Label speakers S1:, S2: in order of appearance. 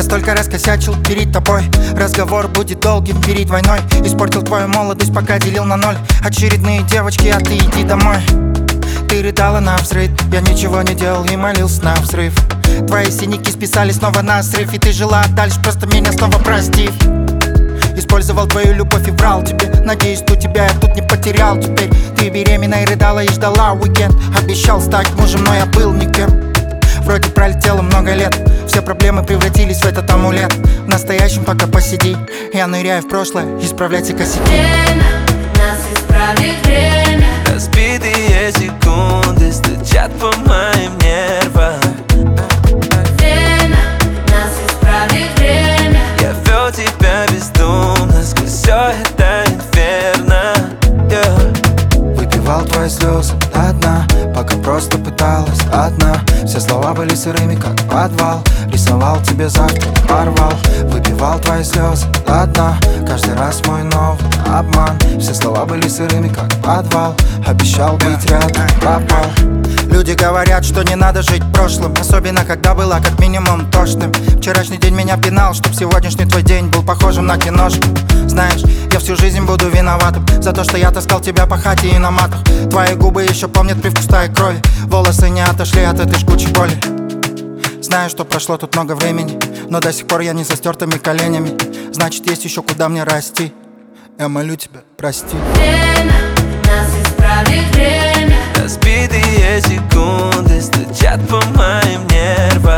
S1: столько раз косячил перед тобой. Разговор будет долгим перед войной. Испортил твою молодость, пока делил на ноль. Очередные девочки, а ты иди домой. Ты рыдала на взрыв, я ничего не делал и молился на взрыв. Твои синяки списали снова на срыв, и ты жила дальше, просто меня снова простив. Использовал твою любовь и врал тебе. Надеюсь, что тебя я тут не потерял теперь. Ты беременна и рыдала и ждала уикенд. Обещал стать мужем, но я был никем. Вроде пролетело много лет, все проблемы превратились в этот амулет. В настоящем пока посиди, я ныряю в прошлое, исправляйте косяки.
S2: Время нас исправит время.
S3: Разбитые секунды стучат по моим нервам.
S2: Время нас исправит время.
S3: Я вел тебя бездумно сквозь все это инферно.
S1: Выпивал твои слезы до дна, пока просто пыталась одна. Все слова были сырыми, как подвал. Рисовал тебе завтра, порвал. Выпивал твои слезы до дна, каждый раз мой новый обман. Все слова были сырыми, как подвал. Обещал быть рядом, пропал. Люди говорят, что не надо жить прошлым, особенно когда было как минимум тошным. Вчерашний день меня пинал, чтоб сегодняшний твой день был похожим на киношку. Знаешь, я всю жизнь буду виноватым за то, что я таскал тебя по хате и на матах. Твои губы еще помнят привкус твоей крови. Волосы не отошли от этой жгучей боли. Знаю, что прошло тут много времени, но до сих пор я не со стертыми коленями. Значит, есть еще куда мне расти. Я молю тебя, прости.
S2: Время нас исправит время.
S3: Разбитые секунды стучат по моим нервам.